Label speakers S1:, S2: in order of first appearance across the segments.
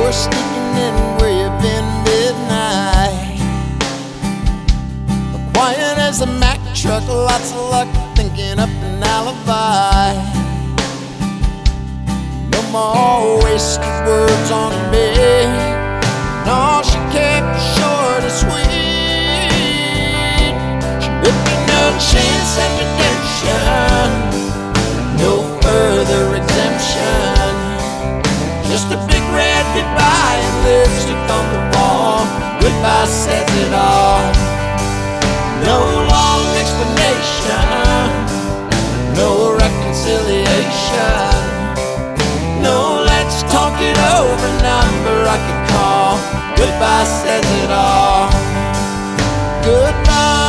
S1: you're sneaking in where you've been midnight. Quiet as a Mack truck, lots of luck, thinking up an alibi. No more wasted words on me. No, she kept it short and sweet. She ripped me no chance at redemption, no further exemption. Just a big red goodbye and lipstick on the wall. Goodbye says it all. No long explanation, no reconciliation. No, let's talk it over, number I can call. Goodbye says it all. Goodbye.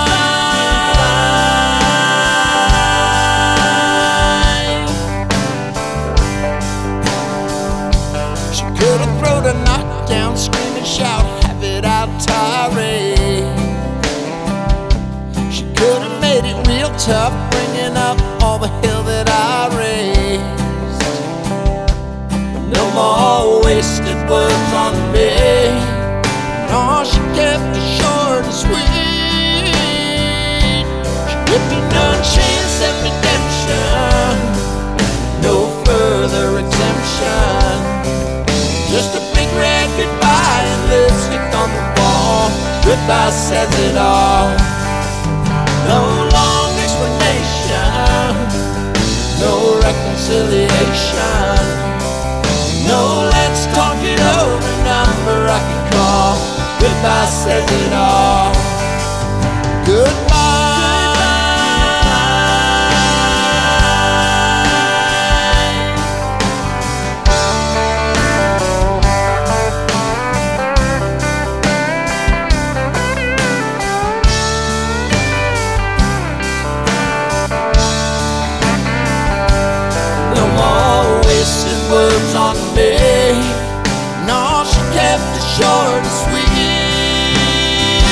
S1: She could have thrown a knockdown, scream and shout, have it out tirade. She could have made it real tough, bringing up all the hell that I raised. No more wasted words on me. No, she kept it short and sweet. She gave me no chance at redemption, no further exemption. Just a big red goodbye and lipstick on the wall. Goodbye says it all. No long explanation, no reconciliation. No, let's talk it over, number I can call. Goodbye says it all. Goodbye. No more wasted words on me. No, she kept it short and sweet.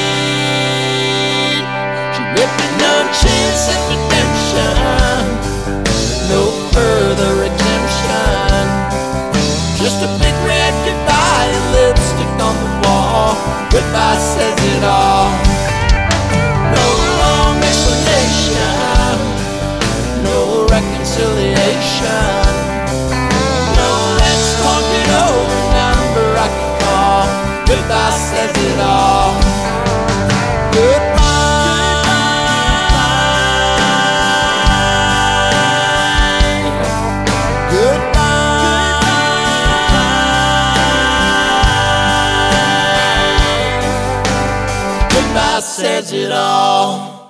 S1: She left me no chance at redemption, no further exemption. Just a big red goodbye and lipstick on the wall. Goodbye says it all. No long explanation, no reconciliation. Goodbye says it all. Goodbye. Goodbye. Goodbye says it all.